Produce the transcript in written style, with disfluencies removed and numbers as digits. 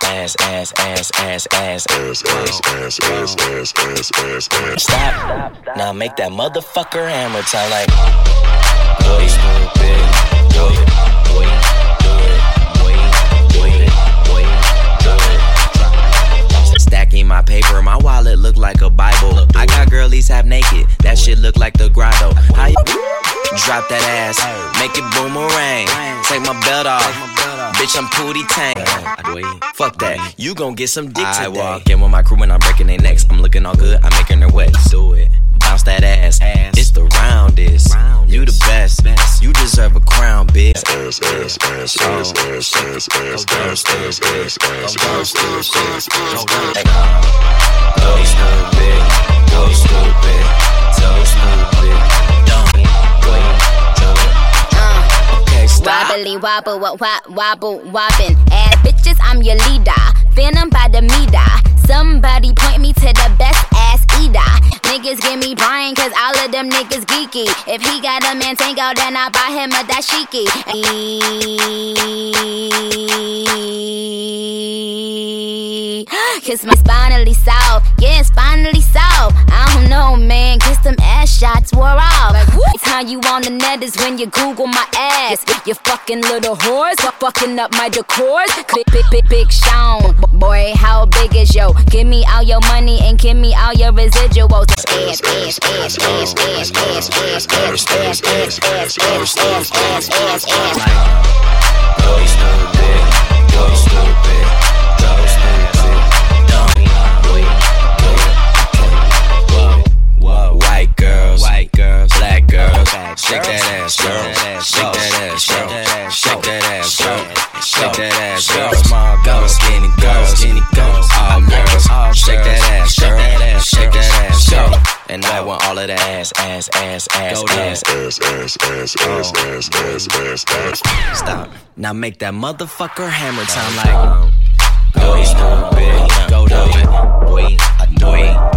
Stop. Now make that motherfucker hammer time like. Boy, stupid. Do it. Boy, do it. Boy, do it. Stacking my paper, my wallet look like a Bible. I got girlies half naked, that shit look like the grotto. How you drop that ass, make it boomerang. Take my belt off, bitch, I'm Pootie Tang. Fuck that, you gon' get some dick today. I walk in with my crew when I'm breaking their necks. I'm looking all good, I'm making her wet. Do it, bounce that ass. It's the roundest. You the best, you deserve a crown, bitch. Go stupid, go stupid, so stupid. Wobbly wobble, wobble, wobbin'. Ass bitches, I'm your leader. Phantom by the meter. Somebody point me to the best ass eater. Niggas give me Brian, cause all of them niggas geeky. If he got a man tango, then I buy him a dashiki. Kiss my spinally south, yeah, spinally south. I don't know, man, kiss them ass shots wore off. Time you on the net is when you Google my ass. You fucking little whores, fucking up my decors. Big Sean, boy, how big is yo? Give me all your money and give me all your residuals. Go stupid, go stupid, go stupid. White girls, black girls, shake that ass, girl. Shake that ass, girl. Shake that ass, girl. Shake that ass, girl. Small girls, skinny girls, all girls. Shake that ass, girl. Shake that ass, girl. And I want all of that ass. Stop. Now make that motherfucker hammer time like. Go stupid, go do it. Wait,